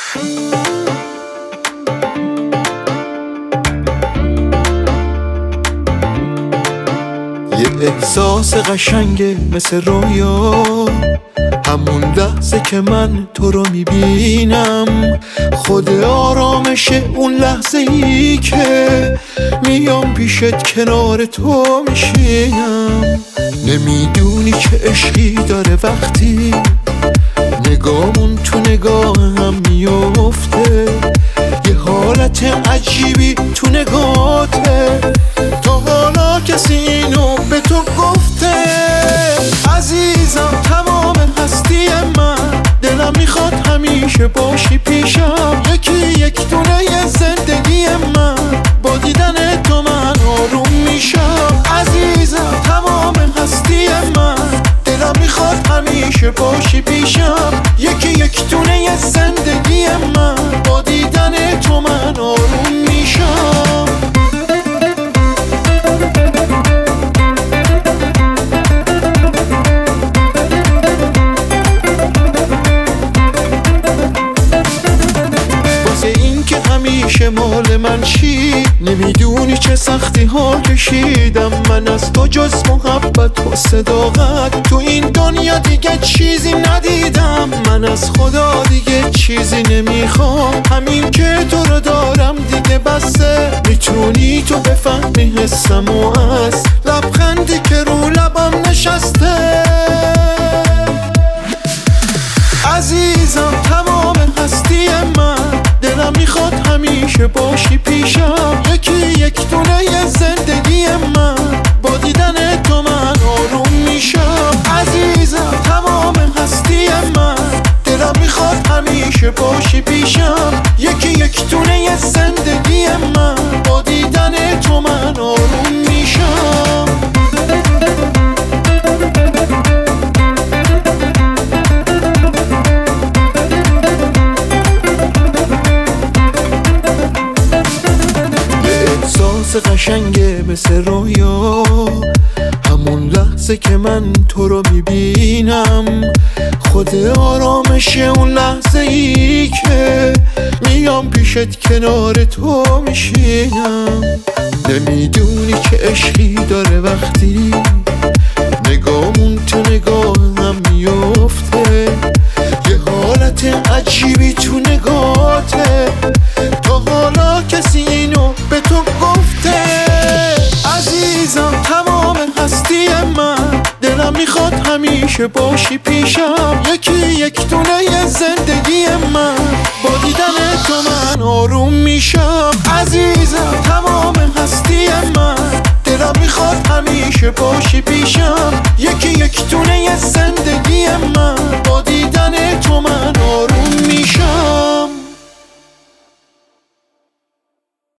یه احساس قشنگه مثل رویا، همون لحظه که من تو رو میبینم. خود آرامشه اون لحظه ای که میام پیشت کنار تو میشینم. نمیدونی چه عشقی داره وقتی نگامون تو نگاه هم میفته. یه حالت عجیبی تو نگاته، تا حالا کسی اینو به تو گفته؟ عزیزم تمام هستی من، دلم میخواد همیشه باشی پیشم. یکی یک دونه زندگی من، با دیدن تو من آروم میشم. عزیزم تمام هستی من، دلم میخواد همیشه باشی پیشم. یکی یک دونه زندگی من، با دیدن تو من آروم میشم. همیشه مال من چی؟ نمیدونی چه سختی ها کشیدم من از تو، جز محبت و صداقت تو این دنیا دیگه چیزی ندیدم. من از خدا دیگه چیزی نمیخوام، همین که تو رو دارم دیگه بسه. میتونی تو بفهمی حسم و از لبخندی که رو لبم نشسته. عزیزم تمام هستی من، دلم میخواد همیشه باشی پیشم. یکی یک دونه زندگی من، با دیدن تو من آروم میشم. عزیزم تمام هستی من، دلم میخواد همیشه باشی پیشم. یکی یک دونه زندگی من، با دیدن تو من آروم میشم. قشنگه مثل رویا، همون لحظه که من تو رو میبینم. خود آرامشه اون لحظه ای که میام پیشت کنار تو میشینم. نمیدونی چه عشقی داره وقتی نگامون تو نگاه هم میفته. یه حالت عجیبی تو نگاته، تا حالا کسی اینو به تو گفته؟ عزیزم تمام هستی من، دلم میخواد همیشه باشی پیشم. یکی یک دونه زندگی من، با دیدن تو من آروم میشم. عزیزم تمام هستی من، دلم میخواد همیشه باشی پیشم.